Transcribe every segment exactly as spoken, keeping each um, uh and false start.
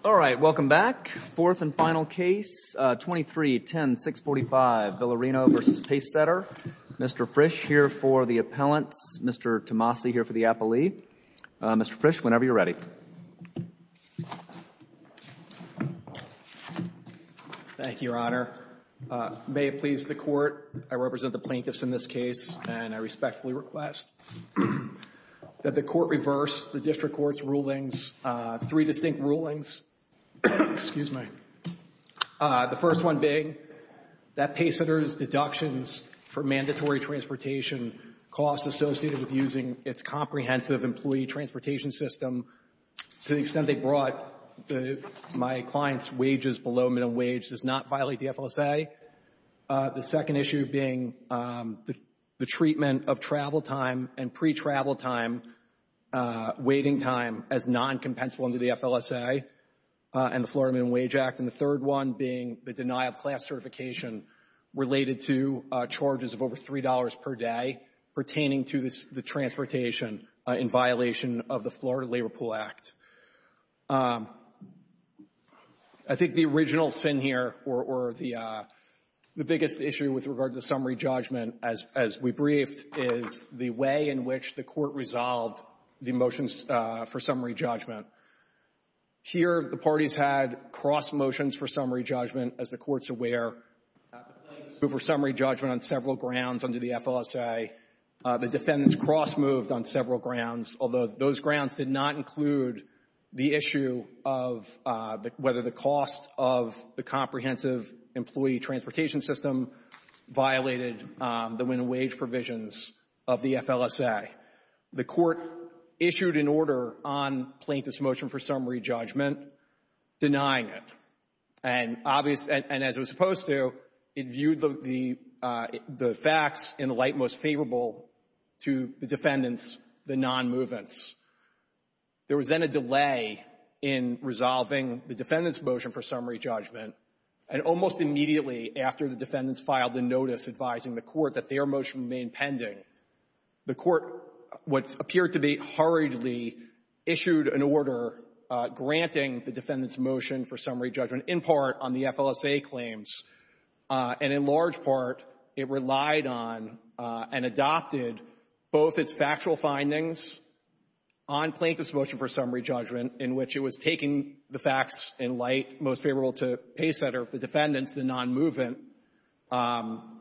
All right, welcome back. Fourth and final case, uh, twenty-three ten six forty-five, Villarino versus Pacesetter. Mister Frisch here for the appellants, Mister Tomasi here for the appellee. Uh, Mister Frisch, whenever you're ready. Thank you, Your Honor. Uh, may it please the Court, I represent the plaintiffs in this case, and I respectfully request that the Court reverse the District Court's rulings, uh, three distinct rulings, excuse me. Uh, the first one being that Pacesetter's deductions for mandatory transportation costs associated with using its comprehensive employee transportation system to the extent they brought the, my client's wages below minimum wage does not violate the F L S A. Uh, the second issue being um, the, the treatment of travel time and pre-travel time, uh, waiting time as non-compensable under the F L S A uh, and the Florida Minimum Wage Act. And the third one being the denial of class certification related to uh, charges of over three dollars per day pertaining to this, the transportation uh, in violation of the Florida Labor Pool Act. Um, I think the original sin here, or, or the uh, the biggest issue with regard to the summary judgment, as as we briefed, is the way in which the Court resolved the motions uh, for summary judgment. Here, the parties had cross motions for summary judgment, as the Court's aware. Uh, the plaintiffs moved for summary judgment on several grounds under the F L S A. Uh, the defendants cross moved on several grounds, although those grounds did not include the issue of uh, the, whether the cost of the comprehensive employee transportation system violated um, the minimum wage provisions of the F L S A. The Court issued an order on plaintiff's motion for summary judgment denying it. And obvious, and, and as it was supposed to, it viewed the, the, uh, the facts in the light most favorable to the defendants, the non-movements. There was then a delay in resolving the defendant's motion for summary judgment, and almost immediately after the defendants filed the notice advising the Court that their motion remained pending, the Court, what appeared to be hurriedly, issued an order uh, granting the defendant's motion for summary judgment, in part on the F L S A claims, uh, and in large part, it relied on uh, and adopted both its factual findings on plaintiff's motion for summary judgment, in which it was taking the facts in light most favorable to Pacesetter, the defendants, the non-movement, um,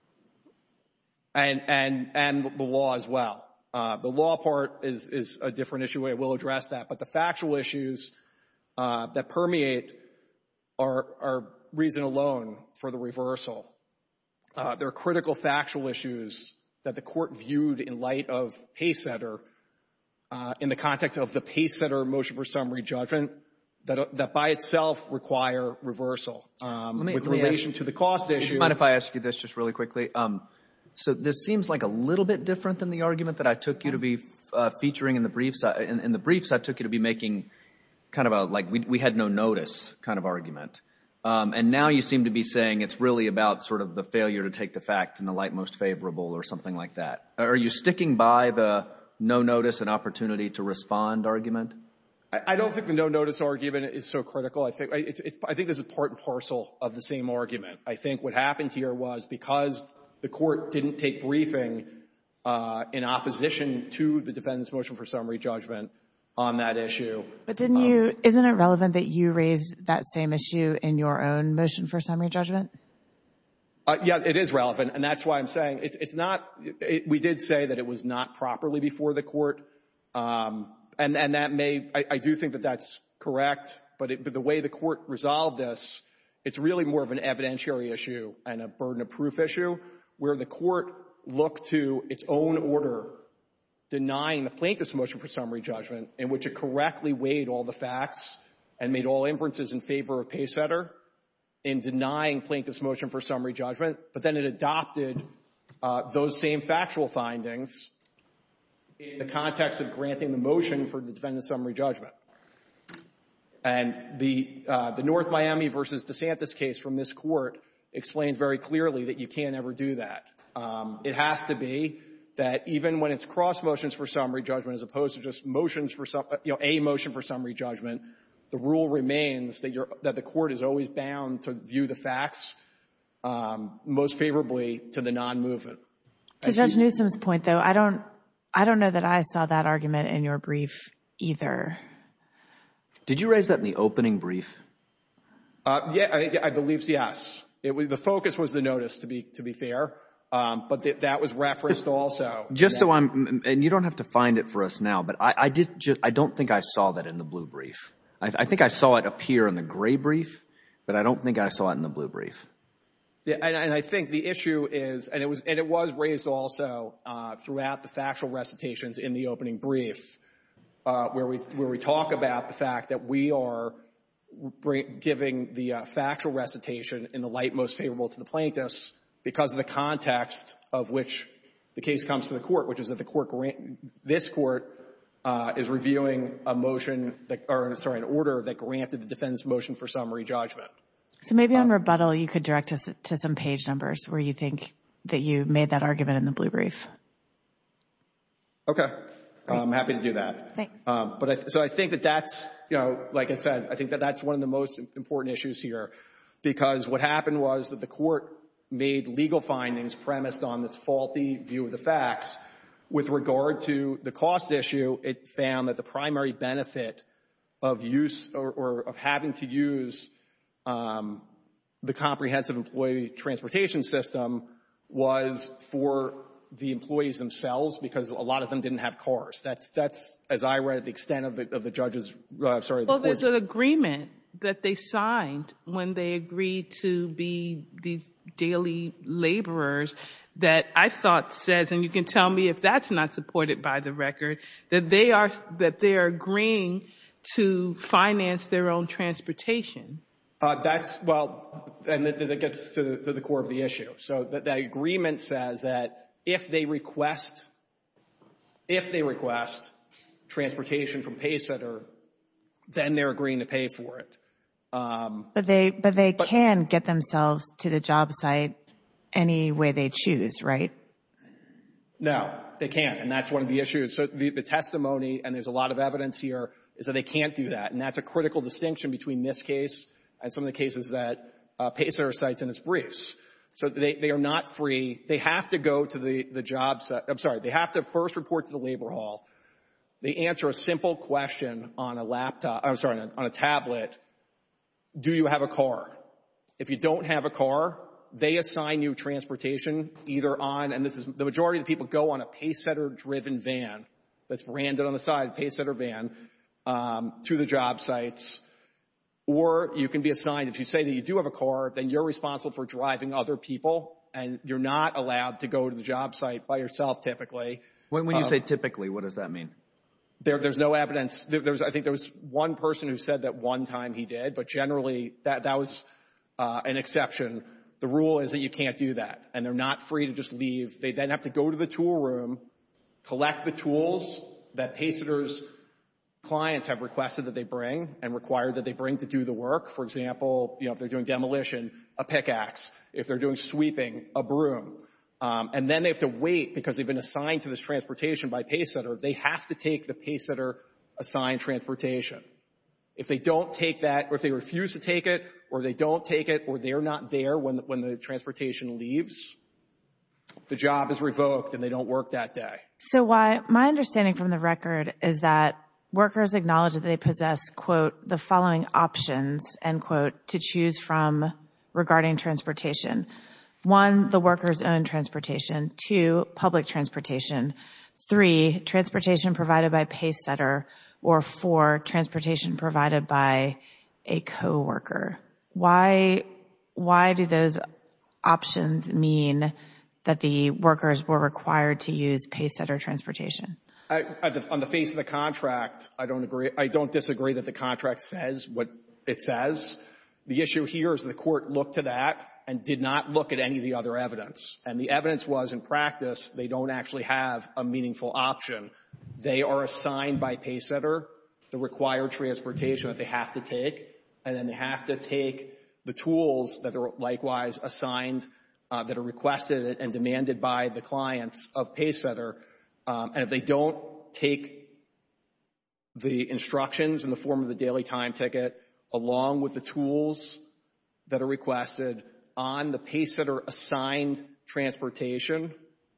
and and and the law as well. Uh, the law part is is a different issue. I will address that, but the factual issues uh, that permeate are are reason alone for the reversal. Uh, there are critical factual issues that the Court viewed in light of Pacesetter. Uh, in the context of the Pacesetter motion for summary judgment, that, uh, that by itself require reversal. Um, me, with relation to the cost issue. Do you mind if I ask you this just really quickly? Um, so this seems like a little bit different than the argument that I took you to be uh, featuring in the briefs. I, in, in the briefs, I took you to be making kind of a, like, we, we had no notice kind of argument. Um, and now you seem to be saying it's really about sort of the failure to take the fact in the light most favorable or something like that. Are you sticking by the no notice and opportunity to respond argument? I, I don't think the no notice argument is so critical. I think it's, it's, I think this is part and parcel of the same argument. I think what happened here was because the Court didn't take briefing uh, in opposition to the defendant's motion for summary judgment on that issue. But didn't um, you? Isn't it relevant that you raised that same issue in your own motion for summary judgment? Uh, yeah, it is relevant, and that's why I'm saying it's, it's not it, – we did say that it was not properly before the Court, um, and, and that may – I do think that that's correct, but, it, but the way the Court resolved this, it's really more of an evidentiary issue and a burden of proof issue, where the Court looked to its own order denying the plaintiff's motion for summary judgment, in which it correctly weighed all the facts and made all inferences in favor of Pacesetter in denying plaintiff's motion for summary judgment, but then it adopted uh, those same factual findings in the context of granting the motion for the defendant's summary judgment. And the uh, the North Miami versus DeSantis case from this Court explains very clearly that you can't ever do that. Um, it has to be that even when it's cross motions for summary judgment, as opposed to just motions for some, you know, a motion for summary judgment, the rule remains that you're, that the court is always bound to view the facts um, most favorably to the non-movement. To Judge Newsom's point, though, I don't, I don't know that I saw that argument in your brief either. Did you raise that in the opening brief? Uh, yeah, I, I believe yes. It was, the focus was the notice, to be to be fair, um, but th- that was referenced also. Just so I'm, and you don't have to find it for us now, but I, I did. Just, I don't think I saw that in the blue brief. I, I think I saw it appear in the gray brief, but I don't think I saw it in the blue brief. Yeah, and, and I think the issue is, and it was, and it was raised also uh, throughout the factual recitations in the opening brief, uh, where we where we talk about the fact that we are bring, giving the uh, factual recitation in the light most favorable to the plaintiffs because of the context of which the case comes to the court, which is that the court, grant, this court, uh, is reviewing a motion that, or sorry, an order that granted the defendant's motion for summary judgment. So maybe on rebuttal, you could direct us to some page numbers where you think that you made that argument in the blue brief. Okay. I'm happy to do that. Thanks. Um, but I, so I think that that's, you know, like I said, I think that that's one of the most important issues here, because what happened was that the court made legal findings premised on this faulty view of the facts. With regard to the cost issue, it found that the primary benefit of use or, or of having to use um, the comprehensive employee transportation system was for the employees themselves, because a lot of them didn't have cars. That's, that's as I read, the extent of the, of the judge's, uh, sorry. Well, the there's an agreement that they signed when they agreed to be these daily laborers that I thought says, and you can tell me if that's not supported by the record, that they are, that they are agreeing to finance their own transportation. Uh, that's, well, and that, that gets to the, to the core of the issue. So that the agreement says that if they request, if they request transportation from Pacesetter, then they're agreeing to pay for it. Um, but they, but they but, can get themselves to the job site any way they choose, right? No, they can't. And that's one of the issues. So the, the testimony, and there's a lot of evidence here, is that they can't do that. And that's a critical distinction between this case and some of the cases that uh, Pacesetter cites in its briefs. So they, they are not free. They have to go to the, the job site. I'm sorry. They have to first report to the labor hall. They answer a simple question on a laptop, I'm sorry, on a tablet. Do you have a car? If you don't have a car, they assign you transportation either on, and this is, the majority of the people go on a Pacesetter-driven van that's branded on the side, Pacesetter van, um, to the job sites. Or you can be assigned, if you say that you do have a car, then you're responsible for driving other people, and you're not allowed to go to the job site by yourself typically. When, when you uh, say typically, what does that mean? There, there's no evidence. There, there was, I think there was one person who said that one time he did, but generally that, that was uh, an exception. The rule is that you can't do that, and they're not free to just leave. They then have to go to the tool room, collect the tools that Pacesetter's clients have requested that they bring and required that they bring to do the work. For example, you know, if they're doing demolition, a pickaxe. If they're doing sweeping, a broom. Um, and then they have to wait because they've been assigned to this transportation by Pacesetter. They have to take the Pacesetter assigned transportation. If they don't take that, or if they refuse to take it, or they don't take it, or they're not there when the, when the transportation leaves, the job is revoked and they don't work that day. So why, my understanding from the record is that workers acknowledge that they possess, quote, the following options, end quote, to choose from regarding transportation. One, the worker's own transportation. Two, public transportation. Three, transportation provided by Pacesetter. Or four, transportation provided by a coworker. Why, why do those options mean that the workers were required to use Pacesetter transportation? I, on the face of the contract, I don't agree. I don't disagree that the contract says what it says. The issue here is the court looked to that and did not look at any of the other evidence. And the evidence was, in practice, they don't actually have a meaningful option. They are assigned by Pacesetter the required transportation that they have to take, and then they have to take the tools that are likewise assigned, uh, that are requested and demanded by the clients of Pacesetter. Um, and if they don't take the instructions in the form of the daily time ticket, along with the tools that are requested on the pacesetter assigned transportation,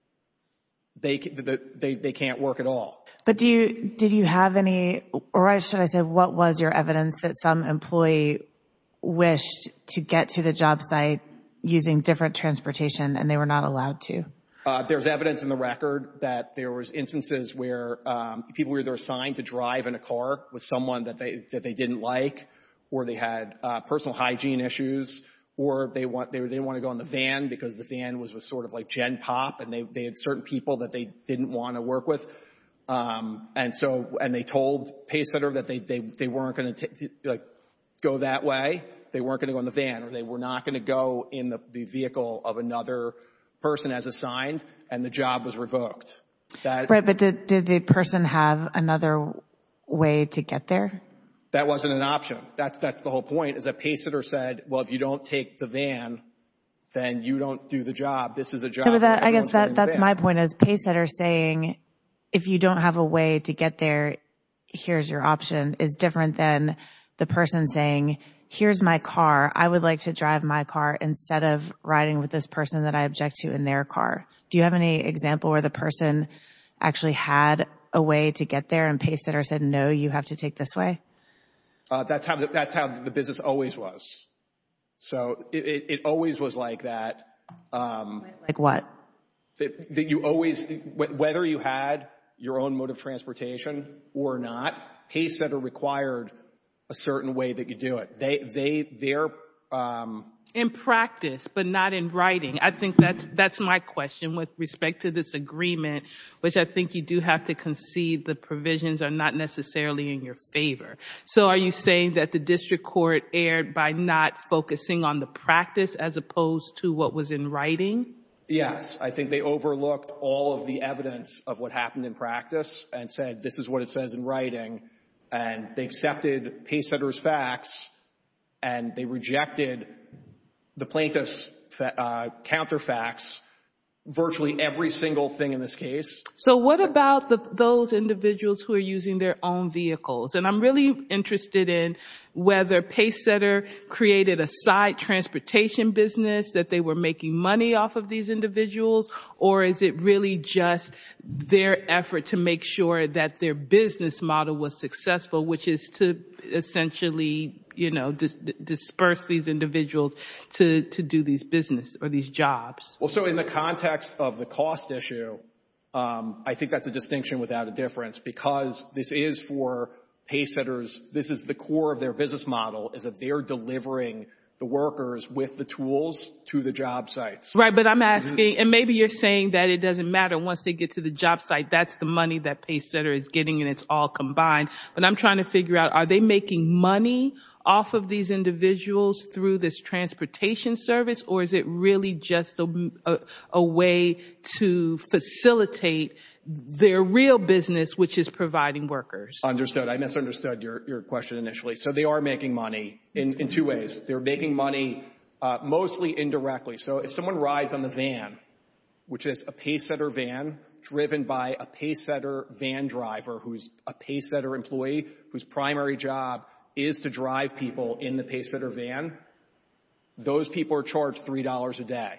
they, they, they can't work at all. But do you, did you have any, or should I say, what was your evidence that some employee wished to get to the job site using different transportation and they were not allowed to? Uh, there's evidence in the record that there was instances where um, people were either assigned to drive in a car with someone that they that they didn't like, or they had uh, personal hygiene issues, or they want they didn't want to go in the van because the van was, was sort of like Gen Pop, and they they had certain people that they didn't want to work with, um, and so and they told Pacesetter that they they they weren't going to like go that way. They weren't going to go in the van, or they were not going to go in the, the vehicle of another person as assigned, and the job was revoked. That, right, but did, did the person have another way to get there? That wasn't an option. That's, that's the whole point, is that Pacesetter said, well, if you don't take the van, then you don't do the job. This is a job. No, but that, I guess that, that's that's my point, is Pacesetter saying, if you don't have a way to get there, here's your option, is different than the person saying, here's my car. I would like to drive my car instead of riding with this person that I object to in their car. Do you have any example where the person actually had a way to get there and Pacesetter said, no, you have to take this way? Uh, that's how the, that's how the business always was. So it, it, it always was like that. Um, like what? That, that you always, whether you had your own mode of transportation or not, Pacesetter required a certain way that you do it. They, they, they're, um, in practice, but not in writing. I think that's, that's my question with respect to this agreement, which I think you do have to concede the provisions are not necessarily in your favor. So are you saying that the district court erred by not focusing on the practice as opposed to what was in writing? Yes. I think they overlooked all of the evidence of what happened in practice and said, this is what it says in writing. And they accepted Pacesetter's facts, and they rejected the plaintiff's uh, counterfacts, virtually every single thing in this case. So what about the, those individuals who are using their own vehicles? And I'm really interested in whether Pacesetter created a side transportation business that they were making money off of these individuals, or is it really just their effort to make sure that their business model was successful, which is to essentially, you know, dis- disperse these individuals to, to do these business or these jobs? Well, so in the context of the cost issue, um, I think that's a distinction without a difference, because this is for Pacesetters, this is the core of their business model, is that they're delivering the workers with the tools to the job sites. Right, but I'm asking, and maybe you're saying that it doesn't matter once they get to the job site, that's the money that Pacesetter is getting and it's all combined. But I'm trying to figure out, are they making money off of these individuals through this transportation service, or is it really just a, a, a way to facilitate their real business, which is providing workers? Understood. I misunderstood your, your question initially. So they are making money in, in two ways. They're making money uh, mostly indirectly. So if someone rides on the van, which is a Pacesetter van driven by a Pacesetter van driver who's a Pacesetter employee whose primary job is to drive people in the Pacesetter van, those people are charged three dollars a day.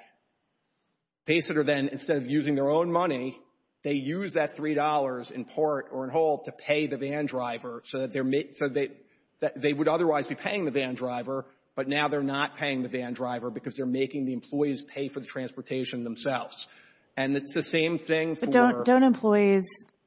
Pacesetter then, instead of using their own money, they use that three dollars in part or in whole to pay the van driver, so that they're ma- so they that they would otherwise be paying the van driver, but now they're not paying the van driver because they're making the employees pay for the transportation themselves. And it's the same thing for... But don't, don't employees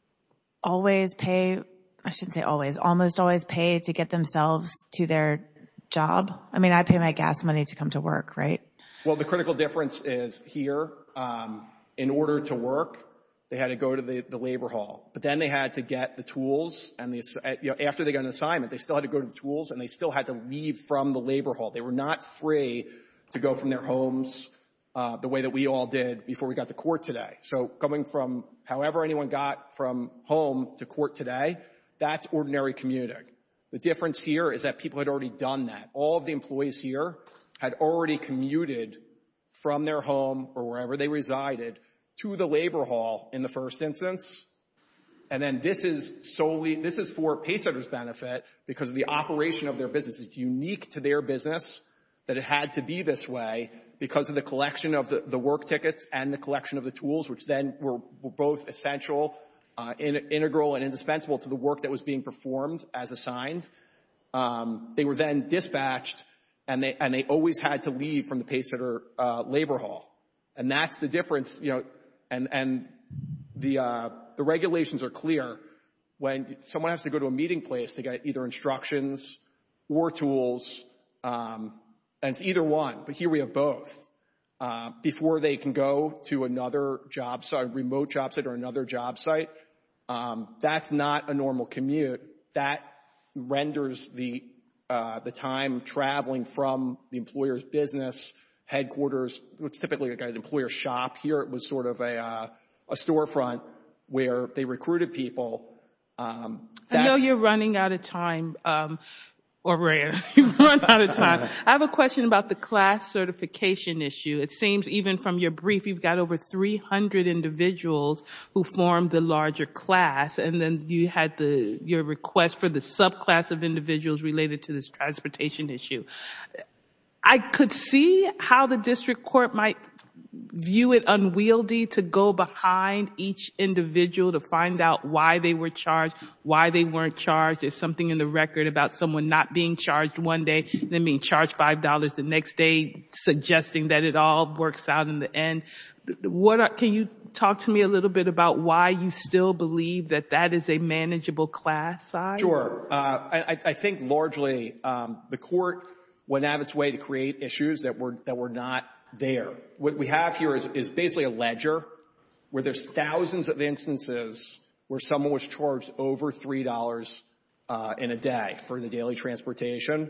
always pay, I shouldn't say always, almost always pay to get themselves to their job? I mean, I pay my gas money to come to work, right? Well, the critical difference is here, um, in order to work, they had to go to the, the labor hall. But then they had to get the tools, and the, you know, after they got an assignment, they still had to go to the tools, and they still had to leave from the labor hall. They were not free to go from their homes uh, the way that we all did before we got to court today. So coming from however anyone got from home to court today, that's ordinary commuting. The difference here is that people had already done that. All of the employees here had already commuted from their home or wherever they resided to the labor hall in the first instance, And then this is solely, this is for Pacesetter's benefit because of the operation of their business. It's unique to their business that it had to be this way because of the collection of the, the work tickets and the collection of the tools, which then were, were both essential, uh, in, integral and indispensable to the work that was being performed as assigned. Um, they were then dispatched, and they and they always had to leave from the Pacesetter uh, labor hall, and that's the difference. You know, and and the uh, the regulations are clear. When someone has to go to a meeting place to get either instructions or tools, um, and it's either one, but here we have both. Uh, before they can go to another job site, remote job site, or another job site, um, that's not a normal commute. That renders the uh, the time traveling from the employer's business headquarters, which is typically like an employer shop. Here it was sort of a uh, a storefront where they recruited people. Um, I know you're running out of time, um, or Ray, you've run out of time. I have a question about the class certification issue. It seems even from your brief, you've got over three hundred individuals who formed the larger class, and then you had the your request for the subclass of individuals related to this transportation issue. I could see how the district court might view it unwieldy to go behind each individual to find out why they were charged, why they weren't charged. There's something in the record about someone not being charged one day and then being charged five dollars the next day, suggesting that it all works out in the end. What are, can you talk to me a little bit about why you still believe that that is a manageable class size? Sure. Uh, I, I think largely um, the court went out of its way to create issues that were that were not there. What we have here is, is basically a ledger where there's thousands of instances where someone was charged over three dollars uh, in a day for the daily transportation.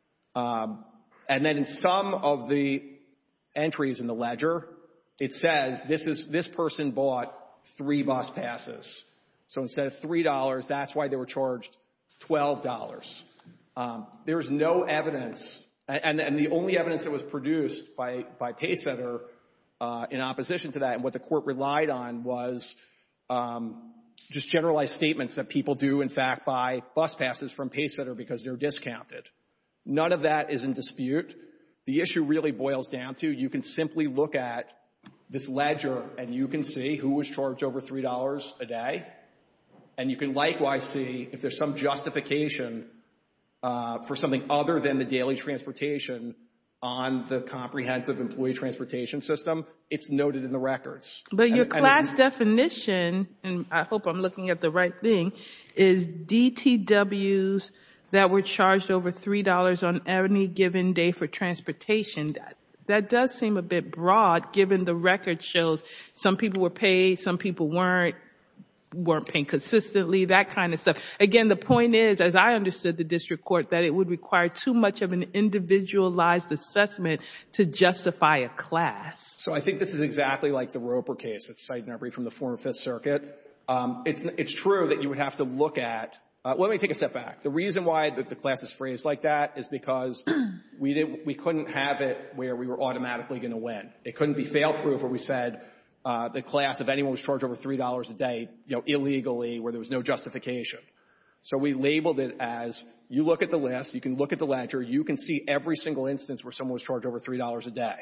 Um, and then in some of the entries in the ledger, it says this is this person bought three bus passes. So instead of three dollars, that's why they were charged twelve dollars. Um, there's no evidence. And, and the only evidence that was produced by, by Pacesetter uh, in opposition to that and what the court relied on was um, just generalized statements that people do, in fact, buy bus passes from Pacesetter because they're discounted. None of that is in dispute. The issue really boils down to you can simply look at this ledger and you can see who was charged over three dollars a day. And you can likewise see if there's some justification Uh, for something other than the daily transportation on the comprehensive employee transportation system. It's noted in the records. But your and, class and definition, and I hope I'm looking at the right thing, is D T Ws that were charged over three dollars on any given day for transportation. That, that does seem a bit broad, given the record shows some people were paid, some people weren't. weren't paying consistently, that kind of stuff. Again, the point is, as I understood the district court, that it would require too much of an individualized assessment to justify a class. So I think this is exactly like the Roper case that's cited in our brief from the former Fifth Circuit. Um, it's, it's true that you would have to look at, uh, let me take a step back. The reason why the, the class is phrased like that is because we didn't, we couldn't have it where we were automatically going to win. It couldn't be fail-proof where we said, Uh, the class, if anyone was charged over three dollars a day, you know, illegally, where there was no justification. So we labeled it as, you look at the list, you can look at the ledger, you can see every single instance where someone was charged over three dollars a day.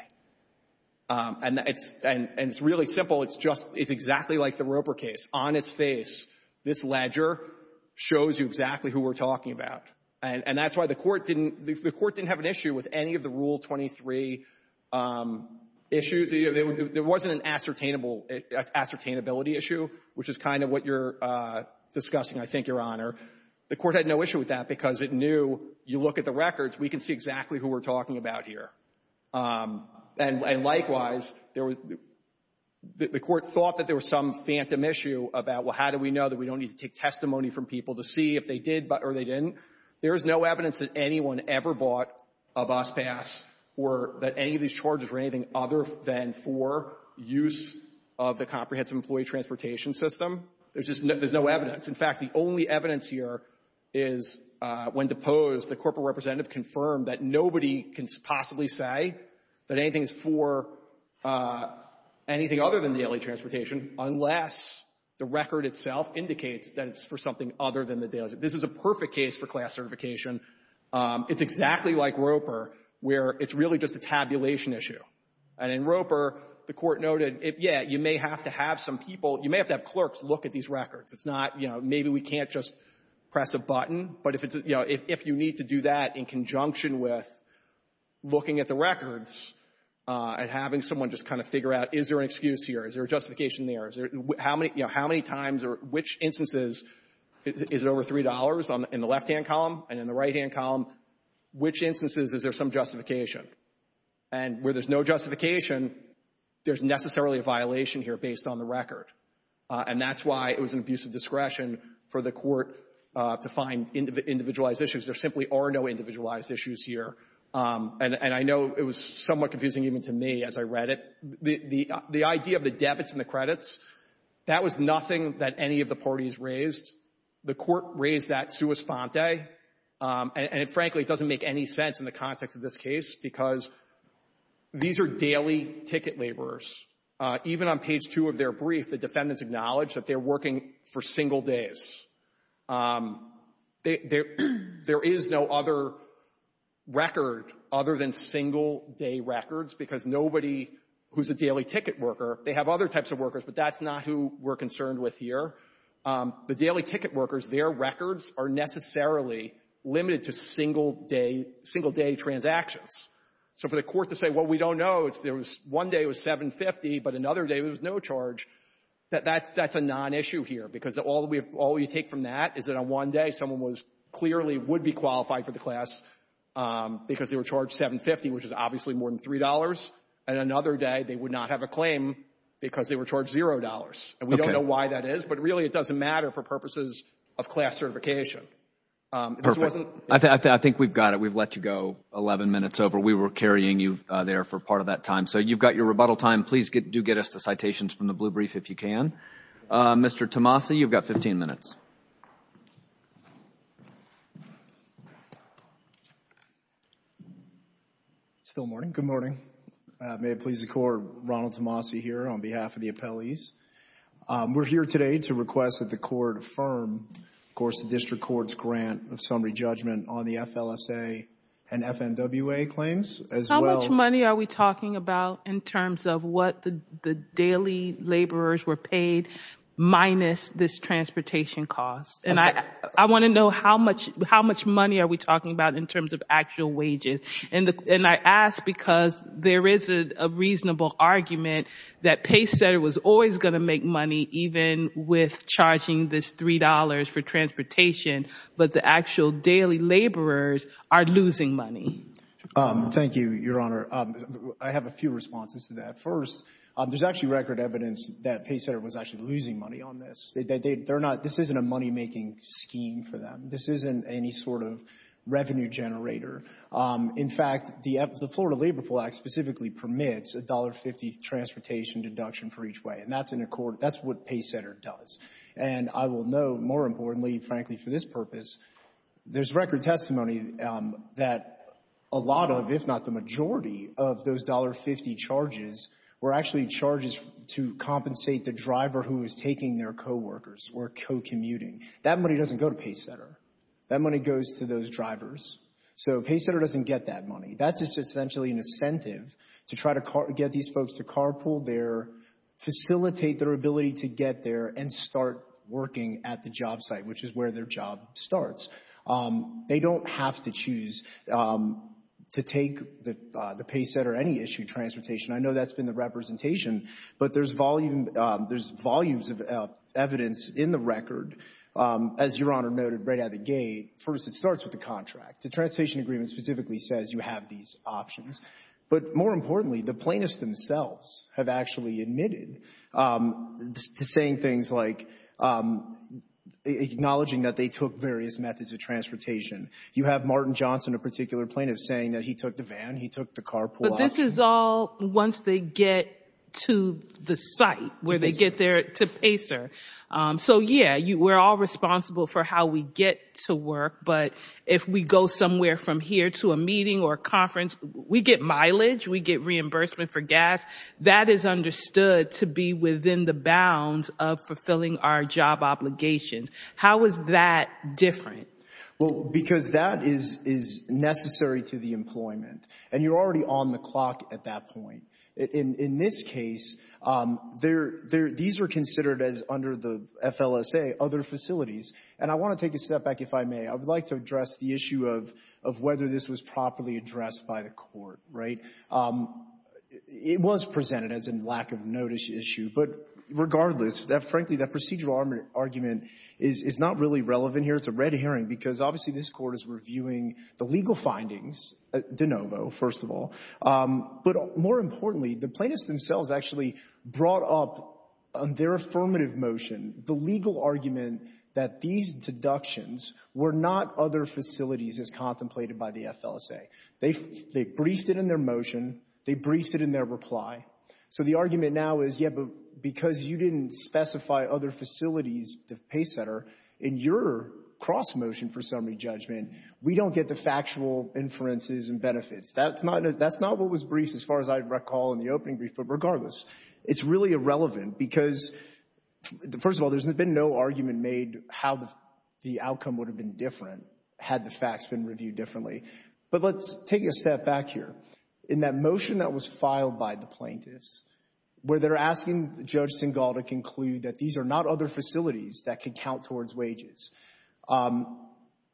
Um, and it's, and, and it's really simple. It's just, it's exactly like the Roper case. On its face, this ledger shows you exactly who we're talking about. And, and that's why the court didn't, the, the court didn't have an issue with any of the Rule twenty-three, um, issues. There wasn't an ascertainable, ascertainability issue, which is kind of what you're uh, discussing, I think, Your Honor. The court had no issue with that because it knew, you look at the records, we can see exactly who we're talking about here. Um, and, and likewise, there was, the, the court thought that there was some phantom issue about, well, how do we know that we don't need to take testimony from people to see if they did or they didn't? There is no evidence that anyone ever bought a bus pass or that any of these charges were anything other than for use of the comprehensive employee transportation system. There's just no, there's no evidence. In fact, the only evidence here is uh, when deposed, the corporate representative confirmed that nobody can possibly say that anything is for uh, anything other than daily transportation unless the record itself indicates that it's for something other than the daily. This is a perfect case for class certification. Um, it's exactly like Roper, where it's really just a tabulation issue. And in Roper, the court noted, it, yeah, you may have to have some people, you may have to have clerks look at these records. It's not, you know, maybe we can't just press a button, but if it's, you know, if, if you need to do that in conjunction with looking at the records, uh, and having someone just kind of figure out, is there an excuse here? Is there a justification there? Is there, how many, you know, how many times or which instances is, is it over three dollars on, in the left-hand column, and in the right-hand column, which instances is there some justification? And where there's no justification, there's necessarily a violation here based on the record. Uh, and that's why it was an abuse of discretion for the court uh, to find indiv- individualized issues. There simply are no individualized issues here. Um, and, and I know it was somewhat confusing even to me as I read it. The, the, the idea of the debits and the credits, that was nothing that any of the parties raised. The court raised that sua sponte. Um, and, and it, frankly, it doesn't make any sense in the context of this case because these are daily ticket laborers. Uh, even on page two of their brief, the defendants acknowledge that they're working for single days. Um, they, there, there is no other record other than single day records because nobody who's a daily ticket worker, they have other types of workers, but that's not who we're concerned with here. Um, the daily ticket workers, their records are necessarily limited to single day, single day transactions. So for the court to say, well, we don't know, it's, there was one day it was seven fifty, but another day there was no charge, that, that's, that's a non-issue here because all we have, all you take from that is that on one day someone was clearly would be qualified for the class, um, because they were charged seven fifty, which is obviously more than three dollars. And another day they would not have a claim because they were charged zero dollars. And we okay. don't know why that is, but really it doesn't matter for purposes of class certification. Um, this Perfect. wasn't, I, th- I, th- I think we've got it. We've let you go eleven minutes over. We were carrying you uh, there for part of that time. So you've got your rebuttal time. Please get, do get us the citations from the blue brief if you can. Uh, Mister Tomasi, you've got fifteen minutes. Still morning. Good morning. Uh, may it please the court, Ronald Tomasi here on behalf of the appellees. Um, we're here today to request that the court affirm, of course, the district court's grant of summary judgment on the F L S A and F N W A claims as How well. How much money are we talking about in terms of what the, the daily laborers were paid minus this transportation cost? And I, I want to know how much, how much money are we talking about in terms of actual wages? And the, and I ask because there is a, a reasonable argument that Pacesetter was always going to make money even with charging this three dollars for transportation, but the actual daily laborers are losing money. Um, thank you, Your Honor. Um, I have a few responses to that. First, Um, there's actually record evidence that Pacesetter was actually losing money on this. They, they, they, they're not, this isn't a money-making scheme for them. This isn't any sort of revenue generator. Um, in fact, the, the Florida Labor Pool Act specifically permits a one dollar fifty transportation deduction for each way, and that's in accord, that's what Pacesetter does. And I will note, more importantly, frankly, for this purpose, there's record testimony um, that a lot of, if not the majority, of those one dollar fifty charges were actually charges to compensate the driver who is taking their coworkers or co-commuting. That money doesn't go to Pacesetter. That money goes to those drivers. So Pacesetter doesn't get that money. That's just essentially an incentive to try to car- get these folks to carpool there, facilitate their ability to get there, and start working at the job site, which is where their job starts. Um, they don't have to choose um, to take the, uh, the Pacesetter any issue transportation. I know that's been the representation, but there's volume, um, there's volumes of uh, evidence in the record. Um, as Your Honor noted right out of the gate, first it starts with the contract. The transportation agreement specifically says you have these options. But more importantly, the plaintiffs themselves have actually admitted um, to saying things like, um, acknowledging that they took various methods of transportation. You have Martin Johnson, a particular plaintiff, saying that he took the van, he took the carpool. But this option. is all once they get to the site where they get there to Pacer. Um, so yeah, you, we're all responsible for how we get to work, but if we go somewhere from here to a meeting or a conference, we get mileage, we get reimbursement for gas. That is understood to be within the bounds of fulfilling our job obligations. How is that different? Well, because that is is necessary to the employment, and you're already on the clock at that point. In in this case, um, they're, they're, these are considered as under the F L S A other facilities. And I want to take a step back, if I may. I would like to address the issue of of whether this was properly addressed by the court. Right? Um, it was presented as a lack of notice issue, but regardless, that frankly, that procedural argument is is not really relevant here. It's a red herring because obviously this court is reviewing the legal findings uh, de novo, first of all. Um, but more importantly, the plaintiffs themselves actually brought up on their affirmative motion the legal argument that these deductions were not other facilities as contemplated by the F L S A. They they briefed it in their motion. They briefed it in their reply. So the argument now is, yeah, but because you didn't specify other facilities, the Pacesetter, in your cross motion for summary judgment, we don't get the factual inferences and benefits. That's not that's not what was briefed as far as I recall in the opening brief. But regardless, it's really irrelevant because, first of all, there's been no argument made how the the outcome would have been different had the facts been reviewed differently. But let's take a step back here. In that motion that was filed by the plaintiffs, where they're asking Judge Singal to conclude that these are not other facilities that can count towards wages, um,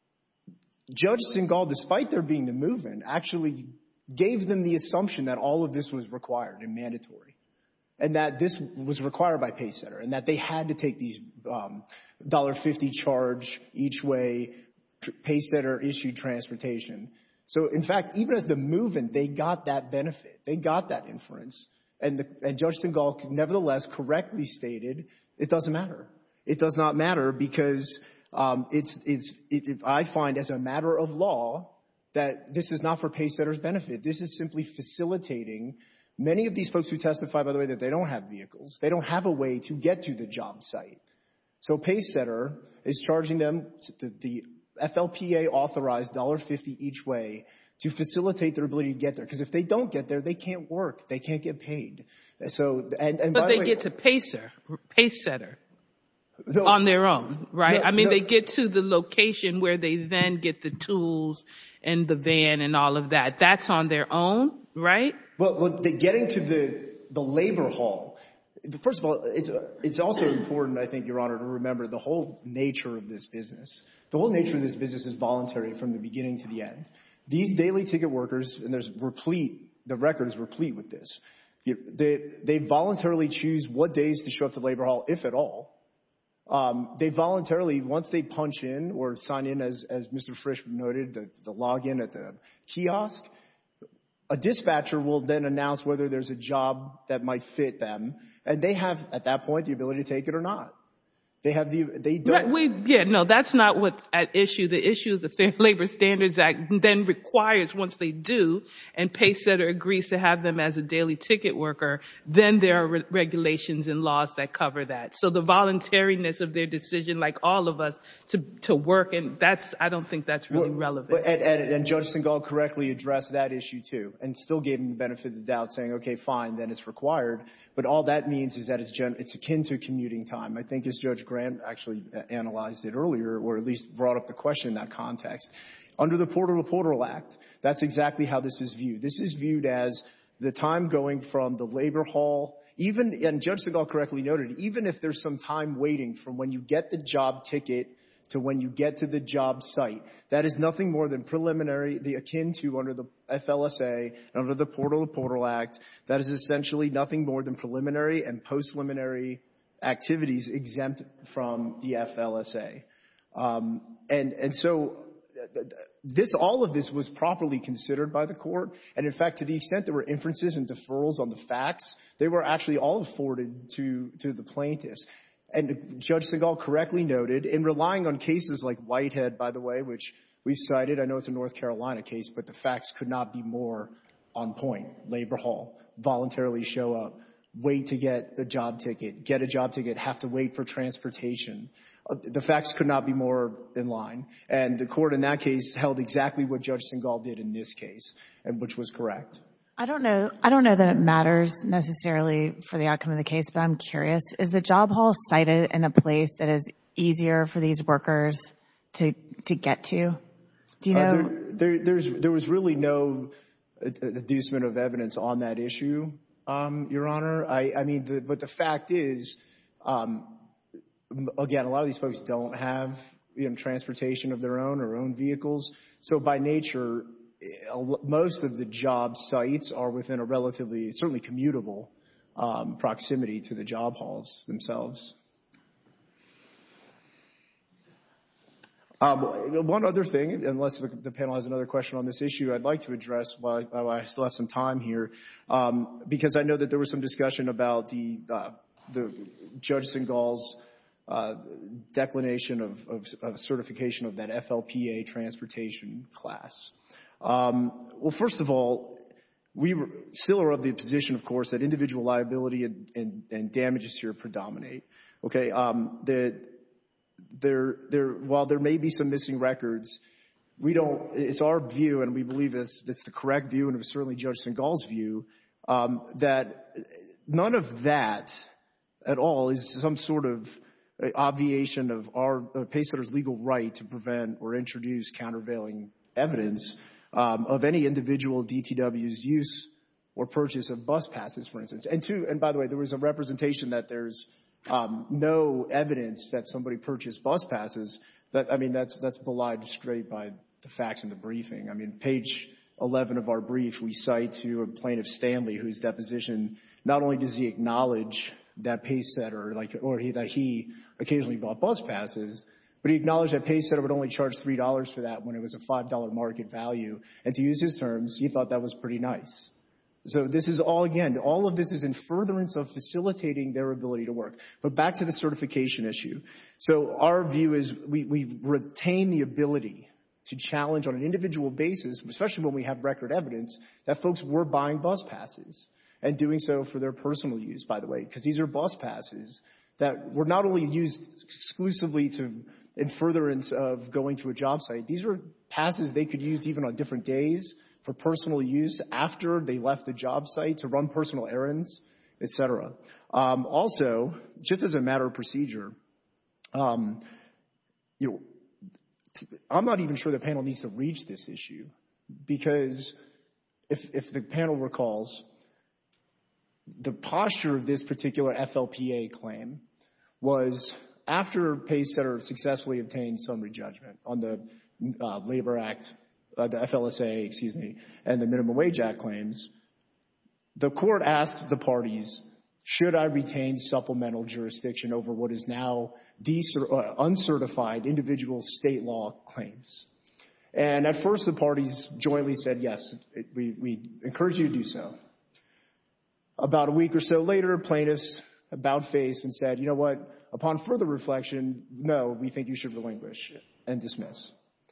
Judge Singal, despite there being the movement, actually gave them the assumption that all of this was required and mandatory, and that this was required by Pacesetter, and that they had to take these um, one dollar fifty charge each way Pacesetter issued transportation. So, in fact, even as the movement, they got that benefit. They got that inference. And, the, and Judge Singal nevertheless correctly stated it doesn't matter. It does not matter because um, it's, it's, it, it, I find as a matter of law that this is not for Pacesetter's benefit. This is simply facilitating many of these folks who testify, by the way, that they don't have vehicles. They don't have a way to get to the job site. So Pacesetter is charging them the, the F L P A authorized one dollar fifty each way to facilitate their ability to get there. Because if they don't get there, they can't work. They can't get paid. So, and, and but by they the way, get to Pacer, Pacesetter no, on their own, right? No, I mean, no. they get to the location where they then get the tools and the van and all of that. That's on their own, right? Well, look, the, getting to the the labor hall. First of all, it's it's also important, I think, Your Honor, to remember the whole nature of this business. The whole nature of this business is voluntary from the beginning to the end. These daily ticket workers, and there's replete, the record is replete with this. They they voluntarily choose what days to show up to labor hall, if at all. Um, they voluntarily, once they punch in or sign in, as as Mister Frisch noted, the, the login at the kiosk, a dispatcher will then announce whether there's a job that might fit them, and they have, at that point, the ability to take it or not. They have the, they don't. Right, we, yeah, no, that's not what's at issue. The issue is the Fair Labor Standards Act then requires, once they do, and Pacesetter agrees to have them as a daily ticket worker, then there are re- regulations and laws that cover that. So the voluntariness of their decision, like all of us, to to work, and that's, I don't think that's really well, relevant. And, and, and Judge Singal correctly addressed that issue too, and still gave him the benefit of the doubt, saying, okay, fine, then it's required. But all that means is that it's gen- it's akin to commuting time. I think as Judge Grant actually analyzed it earlier, or at least brought up the question in that context. Under the Portal to Portal Act, that's exactly how this is viewed. This is viewed as the time going from the labor hall, even, and Judge Singal correctly noted, even if there's some time waiting from when you get the job ticket to when you get to the job site, that is nothing more than preliminary, the akin to under the F L S A, under the Portal to Portal Act, that is essentially nothing more than preliminary and post-preliminary activities exempt from the F L S A. Um, and, and so this, all of this was properly considered by the court. And in fact, to the extent there were inferences and deferrals on the facts, they were actually all afforded to, to the plaintiffs. And Judge Singal correctly noted, in relying on cases like Whitehead, by the way, which we've cited, I know it's a North Carolina case, but the facts could not be more on point. Labor hall, voluntarily show up. wait to get a job ticket, get a job ticket, have to wait for transportation. Uh, the facts could not be more in line. And the court in that case held exactly what Judge Singal did in this case, and which was correct. I don't know. I don't know that it matters necessarily for the outcome of the case, but I'm curious. Is the job hall cited in a place that is easier for these workers to to get to? Do you know? Uh, there, there, there's, there was really no adducement of evidence on that issue, um, Your Honor. I, I mean, the, but the fact is, um, again, a lot of these folks don't have, you know, transportation of their own or own vehicles. So by nature, most of the job sites are within a relatively, certainly commutable um, proximity to the job halls themselves. Um, one other thing, unless the panel has another question on this issue, I'd like to address while I, while I still have some time here, um, because I know that there was some discussion about the uh, the Judge Singal's uh, declination of, of, of certification of that F L P A transportation class. Um, well, first of all, we were, still are of the position, of course, that individual liability and, and, and damages here predominate. Okay, um, the There, there, while there may be some missing records, we don't, it's our view, and we believe it's, it's the correct view, and it was certainly Judge Singal's view, um, that none of that at all is some sort of obviation of our uh, Pacesetter's legal right to prevent or introduce countervailing evidence um, of any individual D T W's use or purchase of bus passes, for instance. And two, and by the way, there was a representation that there's Um, no evidence that somebody purchased bus passes. That, I mean, that's, that's belied straight by the facts in the briefing. I mean, page eleven of our brief, we cite to a plaintiff, Stanley, whose deposition, not only does he acknowledge that Pacesetter, like, or he, that he occasionally bought bus passes, but he acknowledged that Pacesetter would only charge three dollars for that when it was a five dollar market value. And to use his terms, he thought that was pretty nice. So this is all, again, all of this is in furtherance of facilitating their ability to work. But back to the certification issue. So our view is we, we retain the ability to challenge on an individual basis, especially when we have record evidence, that folks were buying bus passes and doing so for their personal use, by the way, because these are bus passes that were not only used exclusively to in furtherance of going to a job site. These were passes they could use even on different days for personal use after they left the job site to run personal errands, et cetera. Um, also, just as a matter of procedure, um, you know, I'm not even sure the panel needs to reach this issue because if, if the panel recalls, the posture of this particular F L P A claim was after Pacesetter successfully obtained summary judgment on the uh, Labor Act, uh, the F L S A, excuse me, and the Minimum Wage Act claims, the court asked the parties, should I retain supplemental jurisdiction over what is now decer- uh, uncertified individual state law claims? And at first the parties jointly said, yes, it, we, we encourage you to do so. About a week or so later, plaintiffs bowed face and said, you know what, upon further reflection, no, we think you should relinquish and dismiss.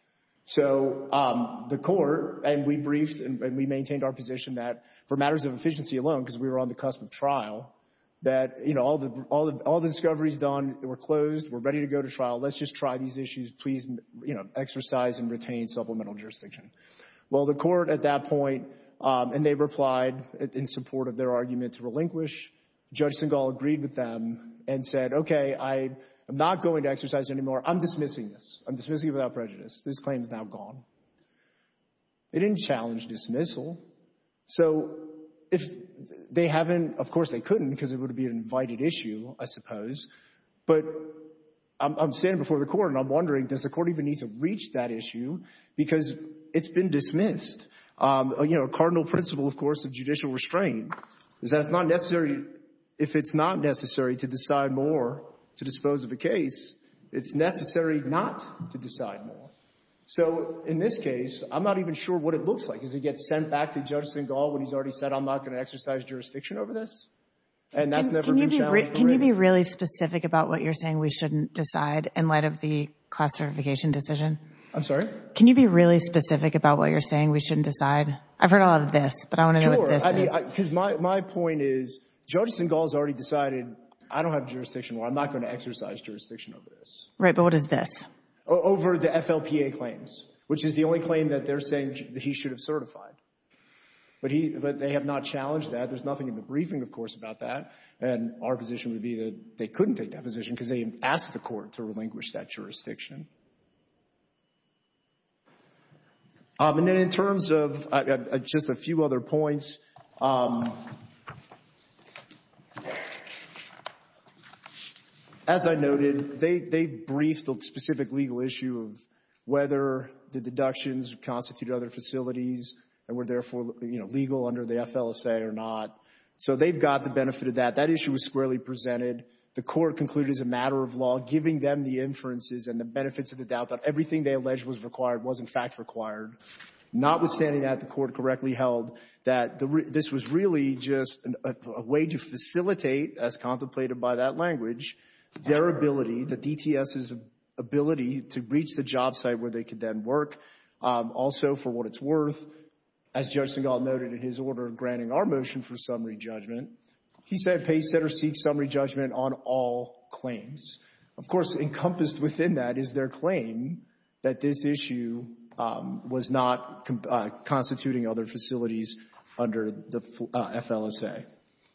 So um, the court, and we briefed and, and we maintained our position that for matters of efficiency alone, because we were on the cusp of trial, that, you know, all the, all the, all the discoveries done, we're closed, we're ready to go to trial. Let's just try these issues. Please, you know, exercise and retain supplemental jurisdiction. Well, the court at that point, um, and they replied in support of their argument to relinquish. Judge Singal agreed with them and said, okay, I am not going to exercise anymore. I'm dismissing this. I'm dismissing it without prejudice. This claim is now gone. They didn't challenge dismissal. So if they haven't, of course they couldn't because it would be an invited issue, I suppose. But I'm, I'm standing before the court and I'm wondering, does the court even need to reach that issue? Because it's been dismissed. Um, you know, a cardinal principle, of course, of judicial restraint is that it's not necessary, if it's not necessary to decide more to dispose of a case, it's necessary not to decide more. So in this case, I'm not even sure what it looks like. Does it get sent back to Judge Singal when he's already said, I'm not going to exercise jurisdiction over this? And that's can, never can been you be challenged. Re- can you be really specific about what you're saying we shouldn't decide in light of the class certification decision? I'm sorry? Can you be really specific about what you're saying we shouldn't decide? I've heard a lot of this, but I want to know Sure. what this I mean, is. because my, my point is Judge Singal has already decided, I don't have jurisdiction, or I'm not going to exercise jurisdiction over this. Right, but what is this? O- over the F L P A claims, which is the only claim that they're saying that he should have certified. But he, but they have not challenged that. There's nothing in the briefing, of course, about that. And our position would be that they couldn't take that position because they asked the court to relinquish that jurisdiction. Um, and then in terms of uh, uh, just a few other points, um, as I noted, they, they briefed the specific legal issue of whether the deductions constitute other facilities and were therefore, you know, legal under the F L S A or not. So they've got the benefit of that. That issue was squarely presented. The court concluded as a matter of law, giving them the inferences and the benefits of the doubt that everything they alleged was required was in fact required. Notwithstanding that, the court correctly held that the, this was really just an, a, a way to facilitate, as contemplated by that language, their ability, the D T S's ability to reach the job site where they could then work. Um, also, for what it's worth, as Judge Singal noted in his order granting our motion for summary judgment, he said Pacesetter seeks summary judgment on all claims. Of course, encompassed within that is their claim that this issue um, was not uh, constituting other facilities under the uh, F L S A.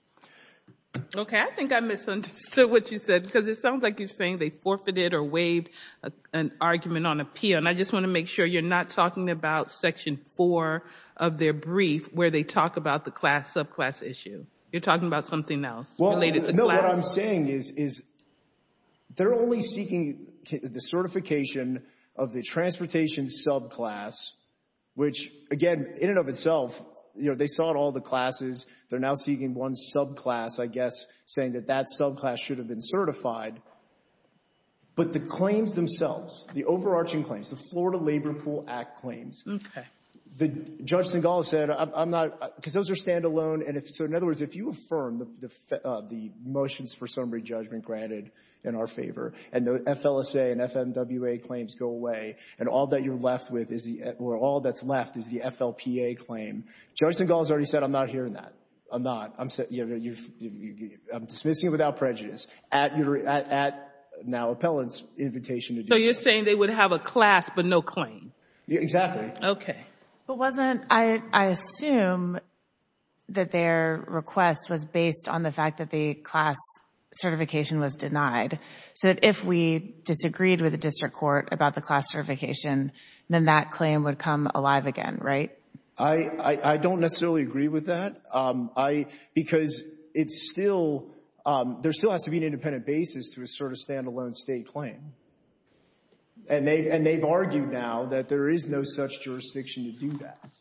Okay, I think I misunderstood what you said because it sounds like you're saying they forfeited or waived a, an argument on appeal. And I just want to make sure you're not talking about Section four of their brief where they talk about the class subclass issue. You're talking about something else well, related to no, class? No, what I'm saying is, is they're only seeking the certification of the transportation subclass, which, again, in and of itself, you know, they sought all the classes. They're now seeking one subclass, I guess, saying that that subclass should have been certified. But the claims themselves, the overarching claims, the Florida Labor Pool Act claims, okay. The Judge Singal said, I'm, I'm not, because those are standalone. And if so, in other words, if you affirm the the, uh, the motions for summary judgment granted in our favor, and the F L S A and F M W A claims go away, and all that you're left with is the, or all that's left is the F L P A claim. Judge Singal has already said, I'm not hearing that. I'm not. I'm, you know, you've, you, you, I'm dismissing it without prejudice at your at, at now appellant's invitation to do so. So you're saying they would have a class but no claim? Yeah, exactly. Okay. But wasn't, I, I assume that their request was based on the fact that the class certification was denied. So that if we disagreed with the district court about the class certification, then that claim would come alive again, right? I, I, I don't necessarily agree with that. Um, I, because it's still, um, there still has to be an independent basis to assert a standalone state claim. And they and they've argued now that there is no such jurisdiction to do that.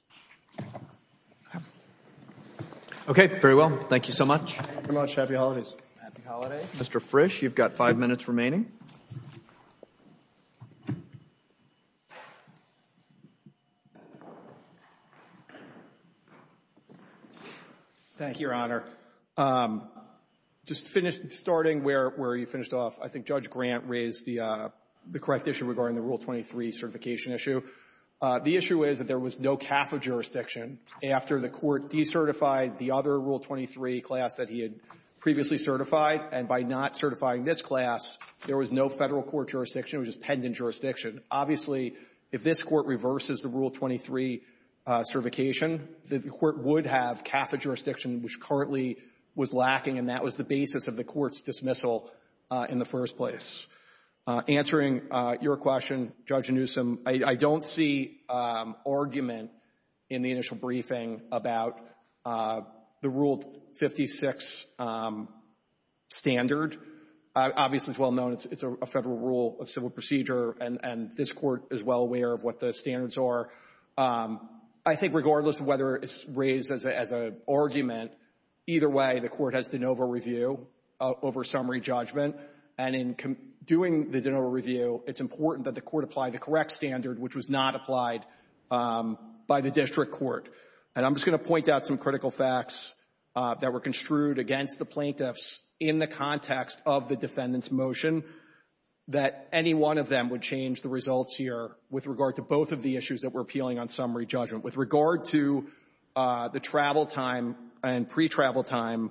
Okay, very well. Thank you so much. Thank you very much. Happy holidays. Happy holidays. Mister Frisch, you've got five minutes remaining. Thank you, Your Honor. Um, just finish starting where where you finished off. I think Judge Grant raised the uh, the correct issue regarding the Rule twenty-three certification issue. Uh, the issue is that there was no C A F A jurisdiction after the court decertified the other Rule twenty-three class that he had previously certified, and by not certifying this class, there was no federal court jurisdiction. It was just pendant jurisdiction. Obviously, if this court reverses the Rule twenty-three uh, certification, the court would have C A F A jurisdiction, which currently was lacking, and that was the basis of the court's dismissal uh, in the first place. Uh, answering uh, your question, Judge Newsom, I, I don't see um, argument in the initial briefing about uh, the Rule fifty-six um, standard. Uh, obviously, it's well known. It's, it's a, a federal rule of civil procedure, and, and this court is well aware of what the standards are. Um, I think regardless of whether it's raised as a, as an argument, either way, the court has de novo review uh, over summary judgment. And in com- doing the de novo review, it's important that the court apply the correct standard, which was not applied um, by the district court. And I'm just going to point out some critical facts uh, that were construed against the plaintiffs in the context of the defendant's motion, that any one of them would change the results here with regard to both of the issues that we're appealing on summary judgment. With regard to uh, the travel time and pre-travel time,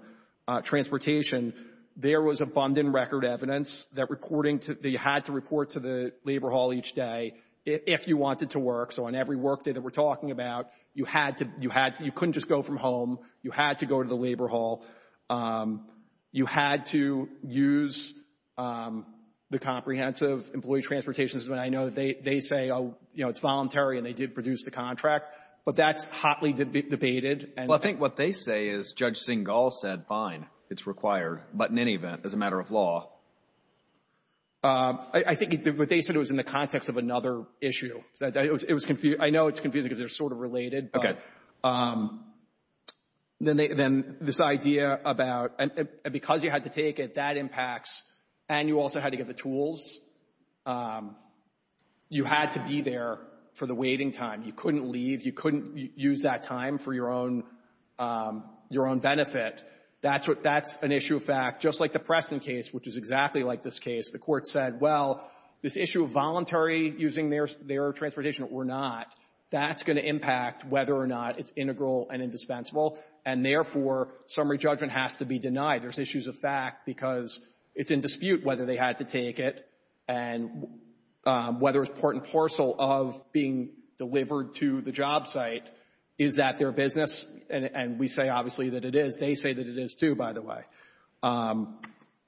uh, transportation, there was abundant record evidence that reporting to, that you had to report to the labor hall each day if, if you wanted to work. So on every work day that we're talking about, you had to, you had to, you couldn't just go from home. You had to go to the labor hall. Um, you had to use, um, the comprehensive employee transportation system. And I know that they, they say, oh, you know, it's voluntary, and they did produce the contract, but that's hotly deb- debated. And well, I think what they say is Judge Singhal said, fine, it's required, but in any event, as a matter of law. Uh, I, I think it, what they said it was in the context of another issue. That, that it was, it was confusing. I know it's confusing because they're sort of related. But, okay. Um, then they, then this idea about, and, and because you had to take it, that impacts, and you also had to get the tools. Um, you had to be there for the waiting time. You couldn't leave. You couldn't use that time for your own, um, your own benefit. That's what, that's an issue of fact. Just like the Preston case, which is exactly like this case, the court said, well, this issue of voluntary using their, their transportation or not, that's going to impact whether or not it's integral and indispensable. And therefore, summary judgment has to be denied. There's issues of fact because it's in dispute whether they had to take it and um, whether it's part and parcel of being delivered to the job site. Is that their business? And, and we say, obviously, that it is. They say that it is, too, by the way. Um,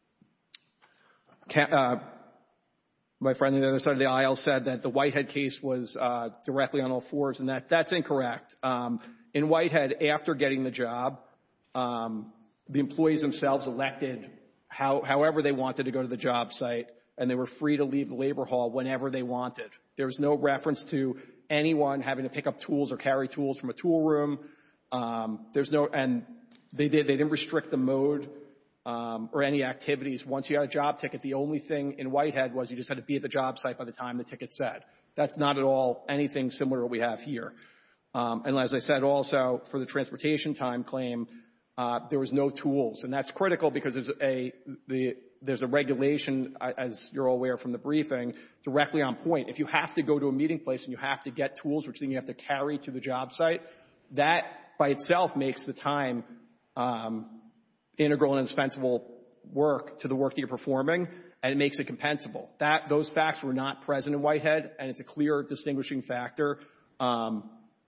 can, uh, my friend on the other side of the aisle said that the Whitehead case was uh, directly on all fours, and that that's incorrect. Um, in Whitehead, after getting the job, um, the employees themselves elected how, however they wanted to go to the job site, and they were free to leave the labor hall whenever they wanted. There was no reference to anyone having to pick up tools or carry tools from a tool room. Um, there's no, and they did, they didn't restrict the mode, um, or any activities. Once you had a job ticket, the only thing in Whitehead was you just had to be at the job site by the time the ticket said. That's not at all anything similar to what we have here. Um, and as I said also, for the transportation time claim, uh, there was no tools. And that's critical because there's a, the, there's a regulation, as you're all aware from the briefing, directly on point. If you have to go to a meeting place and you have to get tools, which then you have to carry to the job site, that by itself makes the time um, integral and indispensable work to the work that you're performing, and it makes it compensable. That those facts were not present in Whitehead, and it's a clear distinguishing factor. Um,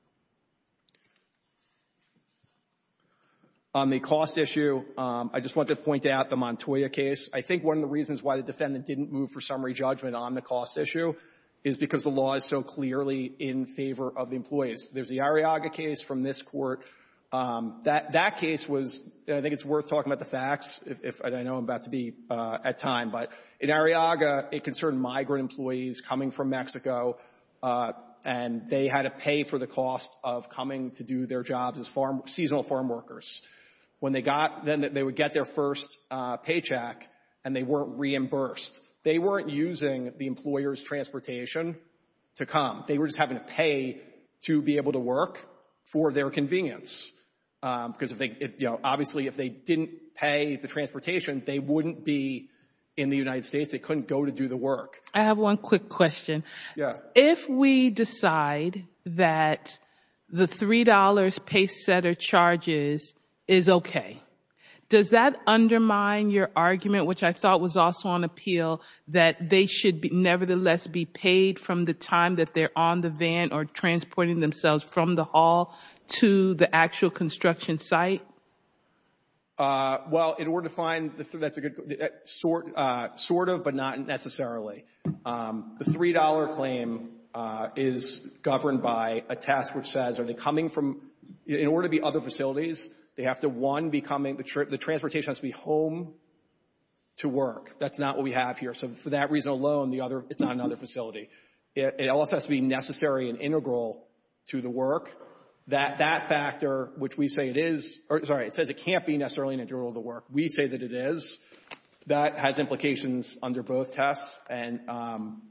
on the cost issue, um, I just want to point out the Montoya case. I think one of the reasons why the defendant didn't move for summary judgment on the cost issue is because the law is so clearly in favor of the employees. There's the Arriaga case from this court. Um, that, that case was, I think it's worth talking about the facts, if, if I know I'm about to be, uh, at time, but in Arriaga, it concerned migrant employees coming from Mexico, uh, and they had to pay for the cost of coming to do their jobs as farm, seasonal farm workers. When they got, then they would get their first, uh, paycheck, and they weren't reimbursed. They weren't using the employer's transportation to come. They were just having to pay to be able to work for their convenience. Um, because if they, if, you know, obviously if they didn't pay the transportation, they wouldn't be in the United States. They couldn't go to do the work. I have one quick question. Yeah. If we decide that the three dollars pace setter charges is okay, does that undermine your argument, which I thought was also on appeal, that they should be, nevertheless be paid from the time that they're on the van or transporting themselves from the hall to the actual construction site? Uh, well, in order to find the, that's a good uh, sort, uh, sort of, but not necessarily. Um, the three dollar claim uh, is governed by a test which says, are they coming from? In order to be other facilities, they have to, one, be coming, the, tra- the transportation has to be home to work. That's not what we have here. So for that reason alone, the other, it's not another facility. It, it also has to be necessary and integral to the work. That, that factor, which we say it is, or sorry, it says it can't be necessarily integral to the work. We say that it is. That has implications under both tests. And, um,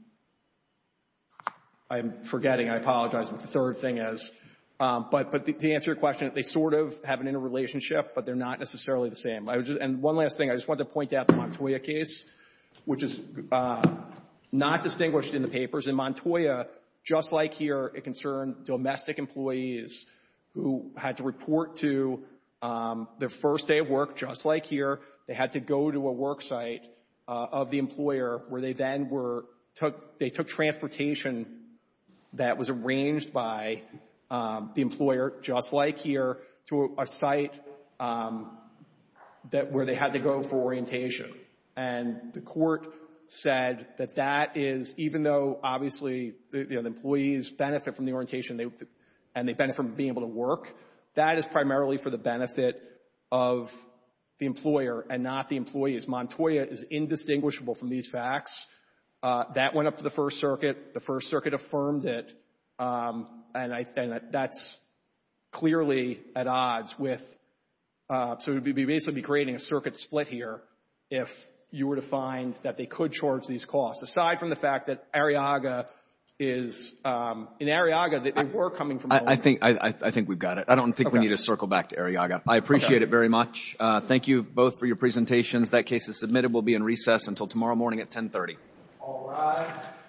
I'm forgetting, I apologize, what the third thing is. Um, but, but the, to answer your question, they sort of have an interrelationship, but they're not necessarily the same. I was just, and one last thing, I just wanted to point out the Montoya case, which is, uh, not distinguished in the papers. In Montoya, just like here, it concerned domestic employees who had to report to, Um, their first day of work, just like here, they had to go to a work site uh, of the employer where they then were took they took transportation that was arranged by um, the employer, just like here, to a, a site um, that where they had to go for orientation. And the court said that that is, even though obviously you know, the employees benefit from the orientation they, and they benefit from being able to work, that is primarily for the benefit of the employer and not the employees. Montoya is indistinguishable from these facts. Uh, that went up to the First Circuit. The First Circuit affirmed it, um, and, I, and that's clearly at odds with. Uh, so it would be basically be creating a circuit split here if you were to find that they could charge these costs. Aside from the fact that Arriaga is um, in Arriaga, they, they were coming from. I, I think I, I think we've got it. I don't think okay. we need to circle back to Arriaga. I appreciate okay. it very much. Uh, thank you both for your presentations. That case is submitted. We'll be in recess until tomorrow morning at ten thirty. All right.